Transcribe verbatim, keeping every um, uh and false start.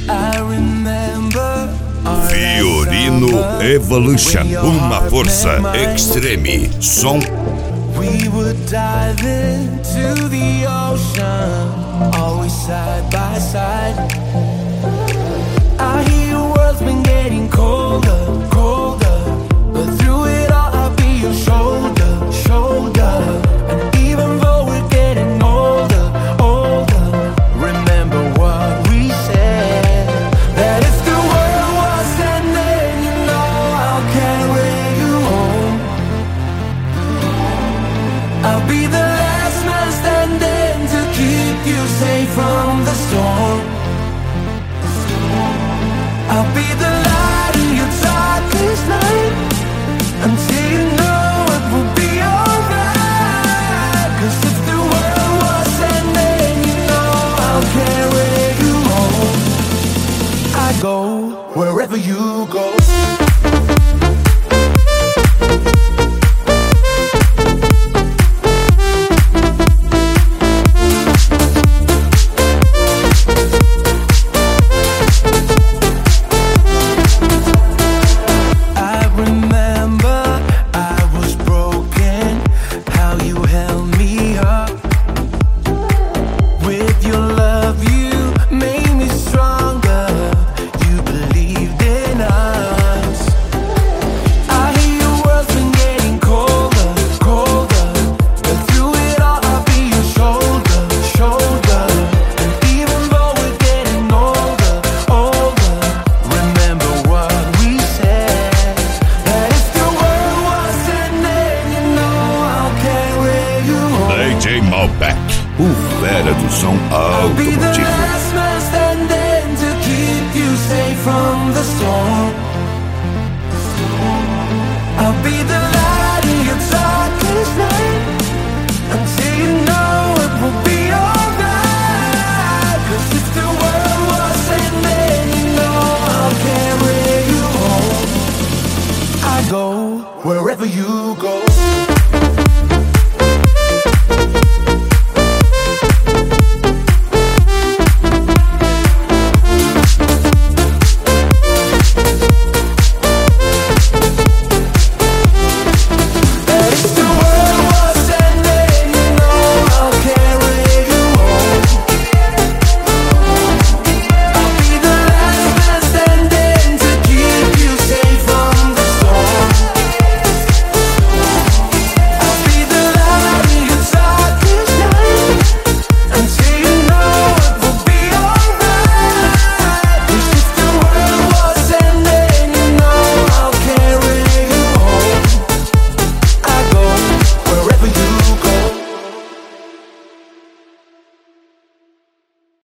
Fiorino Evolution, uma força extreme. Som. We would dive into the ocean, always side by side. I hear your world's been getting colder, colder, but through it all I'll be your shoulder, shoulder. And even though we're getting older, older, remember what we said, that if the world was ending, you know I'll carry you home. I'll be the last man standing to keep you safe from the storm. I'll be the light in your darkest night, until you know it will be alright. 'Cause if the world was ending, you know I'll carry you home. I go wherever you go. D J Malbec, o fera do som automotivo. I'll be the light in your darkest night, until you know it will be alright. 'Cause if the world was ending, you know I'll carry you home. I go wherever you go.